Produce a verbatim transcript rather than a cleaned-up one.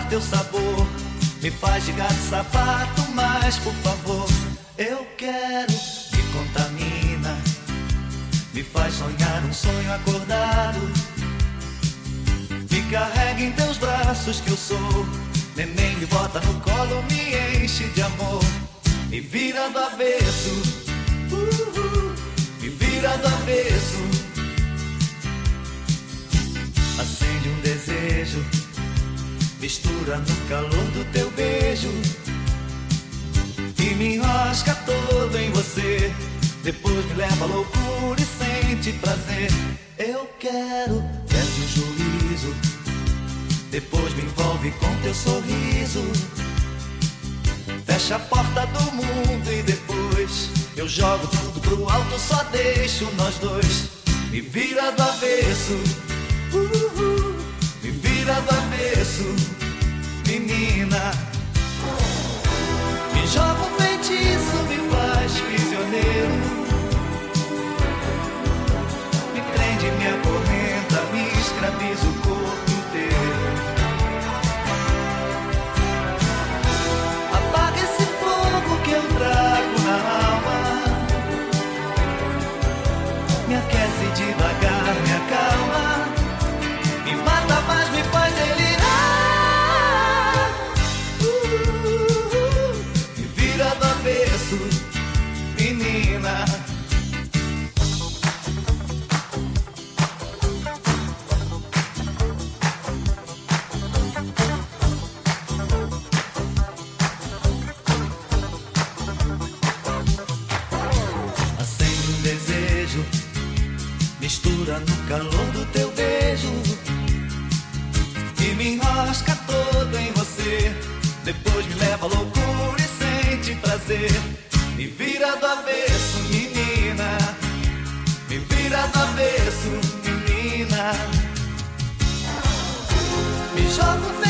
teu sabor. Me faz de gato sapato, mas por favor, eu quero. Me contamina, me faz sonhar um sonho acordado. Me carrega em teus braços que eu sou neném, me bota no colo, me enche de amor. Me vira do avesso, uh-uh, me vira do avesso. Acende um desejo, mistura no calor do teu beijo e me enrosca todo em você. Depois me leva à loucura e sente prazer. Eu quero, perde o juízo, depois me envolve com teu sorriso. Fecha a porta do mundo e depois eu jogo tudo pro alto, só deixo nós dois. Me vira do avesso, uh-uh, me vira do avesso, menina. Me joga um feitiço, me faz prisioneiro, me prende, me acorrenta, me escraviza o corpo inteiro. Apaga esse fogo que eu trago na alma, me aquece devagar, me acalma, me mata, mas me faz delirar. Menina, acende um desejo, mistura no calor do teu beijo e me enrosca todo em você. Depois me leva à loucura e sente prazer. Me vira do avesso, menina, me vira do avesso, menina. Me joga um